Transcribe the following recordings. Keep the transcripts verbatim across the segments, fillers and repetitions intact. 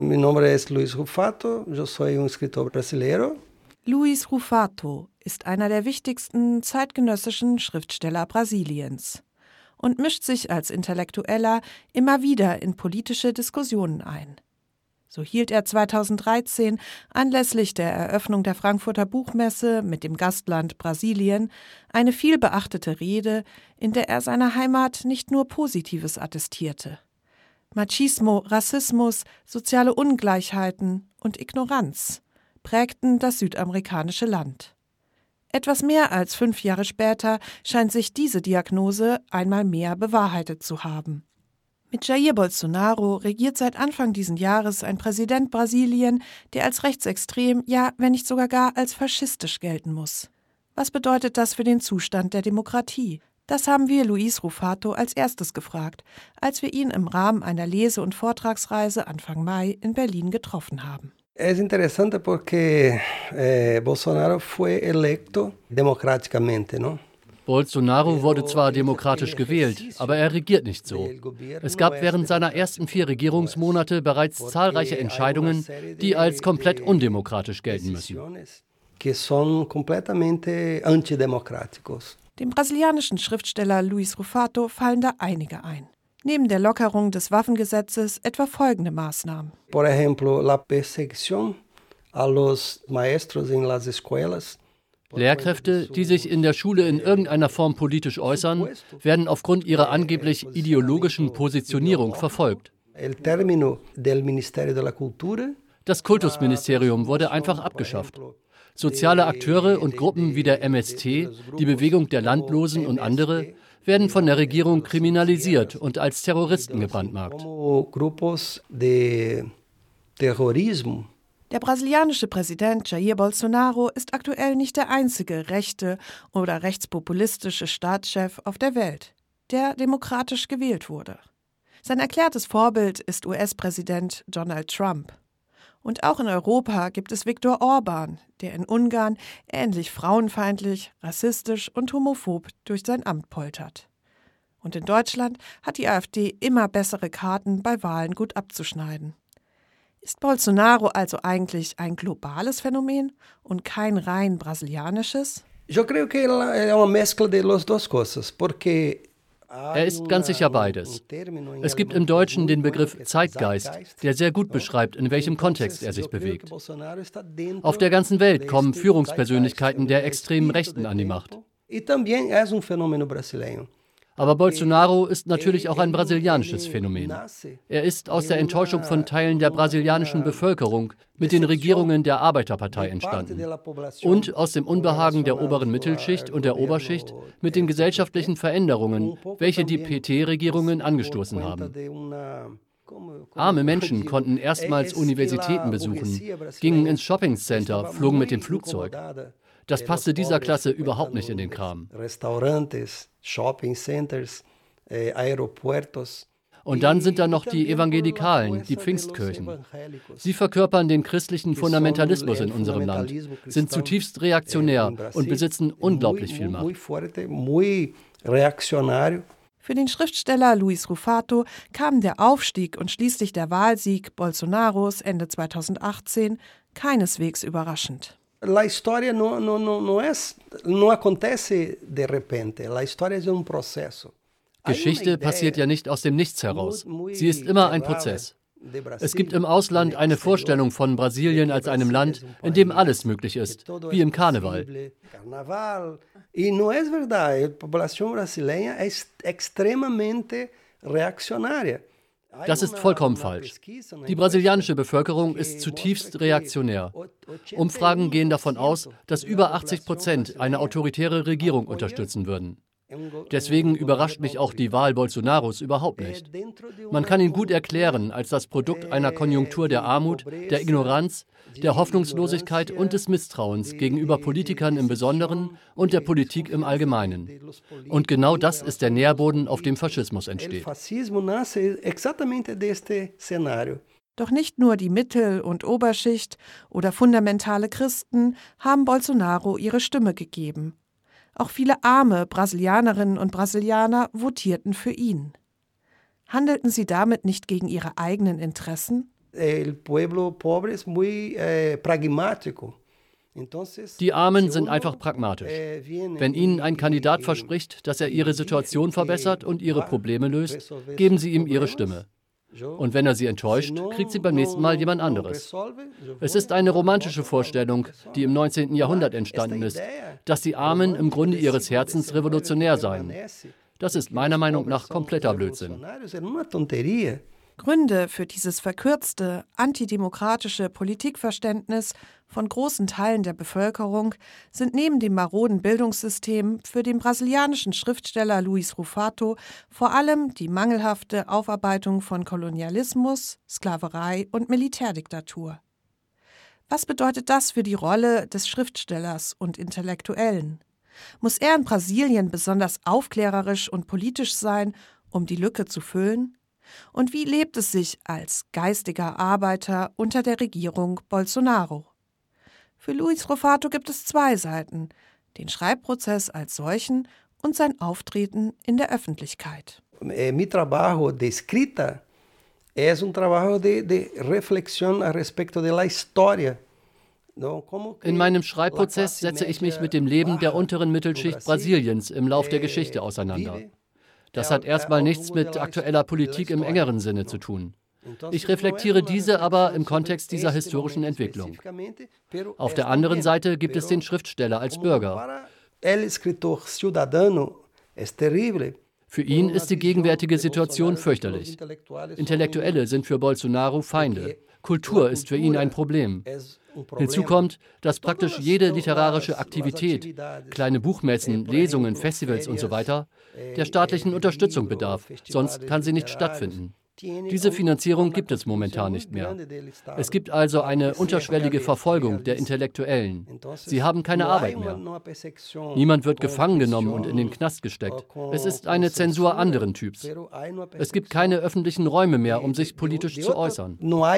Mi nombre es Luis Rufato, yo soy un escritor brasileño. Luis Rufato ist einer der wichtigsten zeitgenössischen Schriftsteller Brasiliens und mischt sich als Intellektueller immer wieder in politische Diskussionen ein. So hielt er zweitausenddreizehn anlässlich der Eröffnung der Frankfurter Buchmesse mit dem Gastland Brasilien eine vielbeachtete Rede, in der er seiner Heimat nicht nur Positives attestierte. Machismo, Rassismus, soziale Ungleichheiten und Ignoranz prägten das südamerikanische Land. Etwas mehr als fünf Jahre später scheint sich diese Diagnose einmal mehr bewahrheitet zu haben. Mit Jair Bolsonaro regiert seit Anfang dieses Jahres ein Präsident Brasilien, der als rechtsextrem, ja, wenn nicht sogar gar als faschistisch gelten muss. Was bedeutet das für den Zustand der Demokratie? Das haben wir Luis Rufato als erstes gefragt, als wir ihn im Rahmen einer Lese- und Vortragsreise Anfang Mai in Berlin getroffen haben. Es interesante porque eh, Bolsonaro fue electo democráticamente, ¿no? Bolsonaro wurde zwar demokratisch gewählt, aber er regiert nicht so. Es gab während seiner ersten vier Regierungsmonate bereits zahlreiche Entscheidungen, die als komplett undemokratisch gelten müssen. Dem brasilianischen Schriftsteller Luis Rufato fallen da einige ein. Neben der Lockerung des Waffengesetzes etwa folgende Maßnahmen. Por ejemplo, la persecución a los maestros en las escuelas. Lehrkräfte, die sich in der Schule in irgendeiner Form politisch äußern, werden aufgrund ihrer angeblich ideologischen Positionierung verfolgt. Das Kultusministerium wurde einfach abgeschafft. Soziale Akteure und Gruppen wie der M S T, die Bewegung der Landlosen und andere, werden von der Regierung kriminalisiert und als Terroristen gebrandmarkt. Der brasilianische Präsident Jair Bolsonaro ist aktuell nicht der einzige rechte oder rechtspopulistische Staatschef auf der Welt, der demokratisch gewählt wurde. Sein erklärtes Vorbild ist U S-Präsident Donald Trump. Und auch in Europa gibt es Viktor Orbán, der in Ungarn ähnlich frauenfeindlich, rassistisch und homophob durch sein Amt poltert. Und in Deutschland hat die AfD immer bessere Karten bei Wahlen gut abzuschneiden. Ist Bolsonaro also eigentlich ein globales Phänomen und kein rein brasilianisches? Yo creo que es una mezcla de las dos cosas, porque er ist ganz sicher beides. Es gibt im Deutschen den Begriff Zeitgeist, der sehr gut beschreibt, in welchem Kontext er sich bewegt. Auf der ganzen Welt kommen Führungspersönlichkeiten der extremen Rechten an die Macht. Aber Bolsonaro ist natürlich auch ein brasilianisches Phänomen. Er ist aus der Enttäuschung von Teilen der brasilianischen Bevölkerung mit den Regierungen der Arbeiterpartei entstanden und aus dem Unbehagen der oberen Mittelschicht und der Oberschicht mit den gesellschaftlichen Veränderungen, welche die P T-Regierungen angestoßen haben. Arme Menschen konnten erstmals Universitäten besuchen, gingen ins Shoppingcenter, flogen mit dem Flugzeug. Das passte dieser Klasse überhaupt nicht in den Kram. Und dann sind da noch die Evangelikalen, die Pfingstkirchen. Sie verkörpern den christlichen Fundamentalismus in unserem Land, sind zutiefst reaktionär und besitzen unglaublich viel Macht. Für den Schriftsteller Luis Rufato kam der Aufstieg und schließlich der Wahlsieg Bolsonaros Ende zweitausendachtzehn keineswegs überraschend. La historia no, no, no, no, es, no acontece de repente. La historia es un proceso. Geschichte passiert ja nicht aus dem Nichts heraus. Sie ist immer ein Prozess. Es gibt im Ausland eine Vorstellung von Brasilien als einem Land, in dem alles möglich ist, wie im Karneval. Y no es verdad, la población brasileña es extremadamente reaccionaria. Das ist vollkommen falsch. Die brasilianische Bevölkerung ist zutiefst reaktionär. Umfragen gehen davon aus, dass über achtzig Prozent eine autoritäre Regierung unterstützen würden. Deswegen überrascht mich auch die Wahl Bolsonaros überhaupt nicht. Man kann ihn gut erklären als das Produkt einer Konjunktur der Armut, der Ignoranz, der Hoffnungslosigkeit und des Misstrauens gegenüber Politikern im Besonderen und der Politik im Allgemeinen. Und genau das ist der Nährboden, auf dem Faschismus entsteht. Doch nicht nur die Mittel- und Oberschicht oder fundamentale Christen haben Bolsonaro ihre Stimme gegeben. Auch viele arme Brasilianerinnen und Brasilianer votierten für ihn. Handelten sie damit nicht gegen ihre eigenen Interessen? El pueblo pobre es muy eh, pragmático. Die Armen sind einfach pragmatisch. Wenn ihnen ein Kandidat verspricht, dass er ihre Situation verbessert und ihre Probleme löst, geben sie ihm ihre Stimme. Und wenn er sie enttäuscht, kriegt sie beim nächsten Mal jemand anderes. Es ist eine romantische Vorstellung, die im neunzehnten Jahrhundert entstanden ist, dass die Armen im Grunde ihres Herzens revolutionär seien. Das ist meiner Meinung nach kompletter Blödsinn. Gründe für dieses verkürzte, antidemokratische Politikverständnis von großen Teilen der Bevölkerung sind neben dem maroden Bildungssystem für den brasilianischen Schriftsteller Luis Rufato vor allem die mangelhafte Aufarbeitung von Kolonialismus, Sklaverei und Militärdiktatur. Was bedeutet das für die Rolle des Schriftstellers und Intellektuellen? Muss er in Brasilien besonders aufklärerisch und politisch sein, um die Lücke zu füllen? Und wie lebt es sich als geistiger Arbeiter unter der Regierung Bolsonaro? Für Luis Rufato gibt es zwei Seiten, den Schreibprozess als solchen und sein Auftreten in der Öffentlichkeit. Mi trabajo de escrita es un trabajo de, de reflexión al respecto de la historia. In meinem Schreibprozess setze ich mich mit dem Leben der unteren Mittelschicht Brasiliens im Lauf der Geschichte auseinander. Das hat erstmal nichts mit aktueller Politik im engeren Sinne zu tun. Ich reflektiere diese aber im Kontext dieser historischen Entwicklung. Auf der anderen Seite gibt es den Schriftsteller als Bürger. Für ihn ist die gegenwärtige Situation fürchterlich. Intellektuelle sind für Bolsonaro Feinde. Kultur ist für ihn ein Problem. Hinzu kommt, dass praktisch jede literarische Aktivität, kleine Buchmessen, Lesungen, Festivals und so weiter, der staatlichen Unterstützung bedarf, sonst kann sie nicht stattfinden. Diese Finanzierung gibt es momentan nicht mehr. Es gibt also eine unterschwellige Verfolgung der Intellektuellen. Sie haben keine Arbeit mehr. Niemand wird gefangen genommen und in den Knast gesteckt. Es ist eine Zensur anderen Typs. Es gibt keine öffentlichen Räume mehr, um sich politisch zu äußern.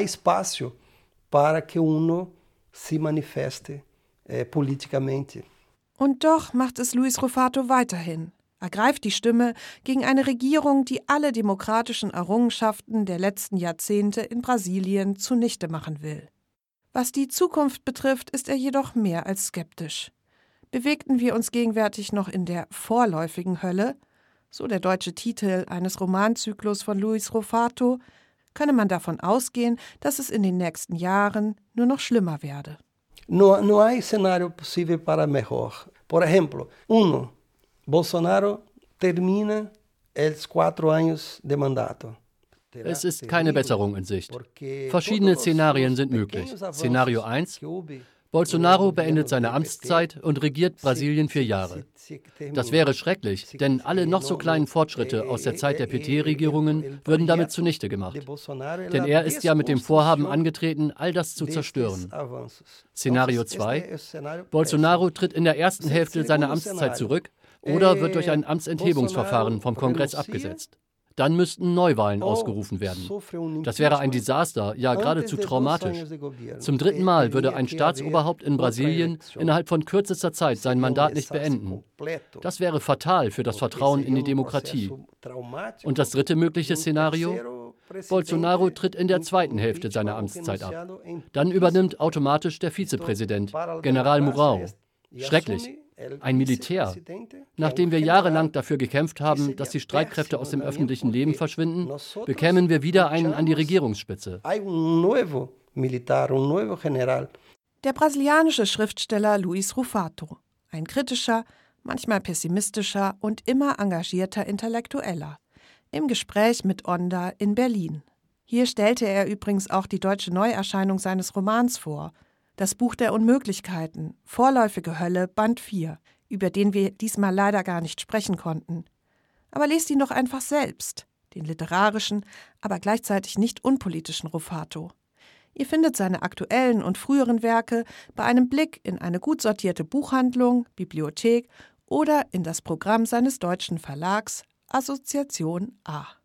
Und doch macht es Luis Rufato weiterhin. Ergreift die Stimme gegen eine Regierung, die alle demokratischen Errungenschaften der letzten Jahrzehnte in Brasilien zunichte machen will. Was die Zukunft betrifft, ist er jedoch mehr als skeptisch. Bewegten wir uns gegenwärtig noch in der vorläufigen Hölle, so der deutsche Titel eines Romanzyklus von Luis Rufato, könne man davon ausgehen, dass es in den nächsten Jahren nur noch schlimmer werde. No, no hay escenario posible para mejor. Por ejemplo, uno, Bolsonaro termina els cuatro años de mandato. Es ist keine Besserung in Sicht. Verschiedene Szenarien sind möglich. Szenario eins: Bolsonaro beendet seine Amtszeit und regiert Brasilien vier Jahre. Das wäre schrecklich, denn alle noch so kleinen Fortschritte aus der Zeit der P T-Regierungen würden damit zunichte gemacht. Denn er ist ja mit dem Vorhaben angetreten, all das zu zerstören. Szenario zwei: Bolsonaro tritt in der ersten Hälfte seiner Amtszeit zurück oder wird durch ein Amtsenthebungsverfahren vom Kongress abgesetzt. Dann müssten Neuwahlen ausgerufen werden. Das wäre ein Desaster, ja geradezu traumatisch. Zum dritten Mal würde ein Staatsoberhaupt in Brasilien innerhalb von kürzester Zeit sein Mandat nicht beenden. Das wäre fatal für das Vertrauen in die Demokratie. Und das dritte mögliche Szenario? Bolsonaro tritt in der zweiten Hälfte seiner Amtszeit ab. Dann übernimmt automatisch der Vizepräsident, General Mourão. Schrecklich. Ein Militär. Nachdem wir jahrelang dafür gekämpft haben, dass die Streitkräfte aus dem öffentlichen Leben verschwinden, bekämen wir wieder einen an die Regierungsspitze. Der brasilianische Schriftsteller Luis Rufato. Ein kritischer, manchmal pessimistischer und immer engagierter Intellektueller. Im Gespräch mit Onda in Berlin. Hier stellte er übrigens auch die deutsche Neuerscheinung seines Romans vor. Das Buch der Unmöglichkeiten, Vorläufige Hölle, Band vier, über den wir diesmal leider gar nicht sprechen konnten. Aber lest ihn doch einfach selbst, den literarischen, aber gleichzeitig nicht unpolitischen Rufato. Ihr findet seine aktuellen und früheren Werke bei einem Blick in eine gut sortierte Buchhandlung, Bibliothek oder in das Programm seines deutschen Verlags Assoziation A.